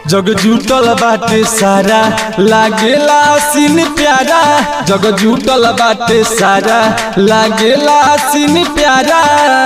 जग जुटल बाटे सारा लागेला सीन प्यारा। जग जुटल बाटे सारा लागेला सीन प्यारा।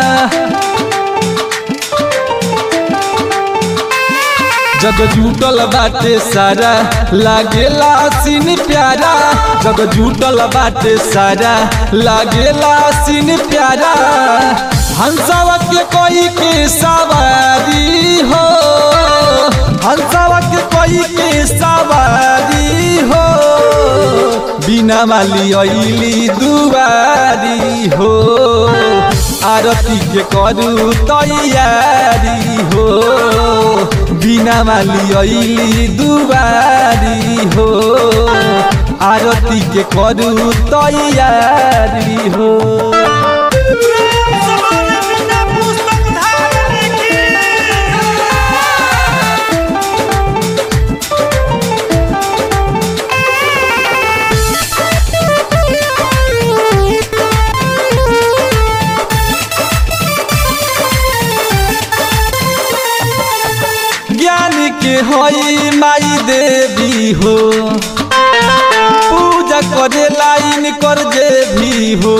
जग जुटल बाटे सारा लागेला सीन प्यारा। जग जुटल बाटे सारा लागेला सीन प्यारा। हंसवा के कोई के सवारी हो, हंसवा के कोई के सवारी हो। बिना माली अइली दुआरी हो, आरती के करू तैयारी हो। बिना माली अइली दुआरी हो, आरती के करू तैयारी हो। ज्ञान के होई माई देवी हो, पूजा करे लाइन कर जे भी हो।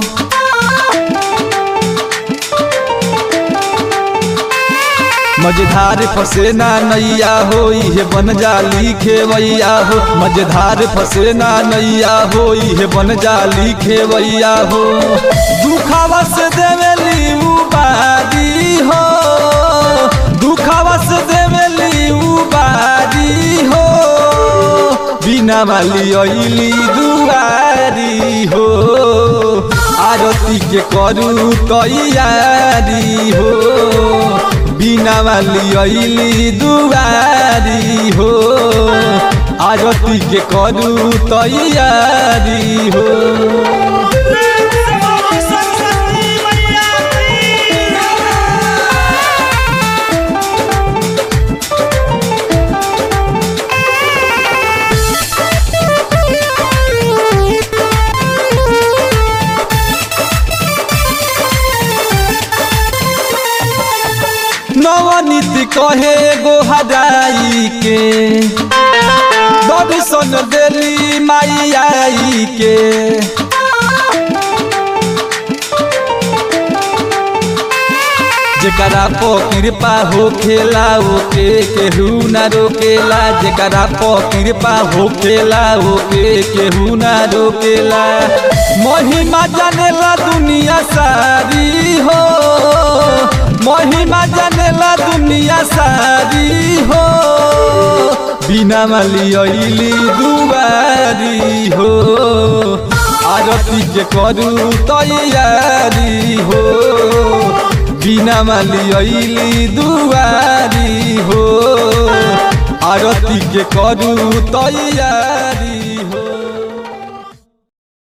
मझधार फसे ना नैया होई है बन जाली खेवैया हो। मझधार फसे ना नैया होई है बन जाली खेवैया हो। दुखावा से देवेली उबारी हो, दुखावा से देवेली उबारी हो। बिना माली अइली दुआरी हो, आरती के करू तैयारी हो। बिना माली अइली दुआरी हो, आरती के करू तैयारी हो। नवनीत कहे गो हजाई के, दर्शन देली माई आई के। जेकरा पो कृपा हो खेला ओके केहू ना रोकेला। जेकरा पो कृपा हो खेला ओके केहू ना रोकेला। महिमा जानेला दुनिया सारी हो, महिमा जानेला दुनिया सारी हो। बिना माली अइली दुआरी हो, आरती के करू तैयारी हो। बिना माली अइली दुआरी हो, आरती के करू तैयारी।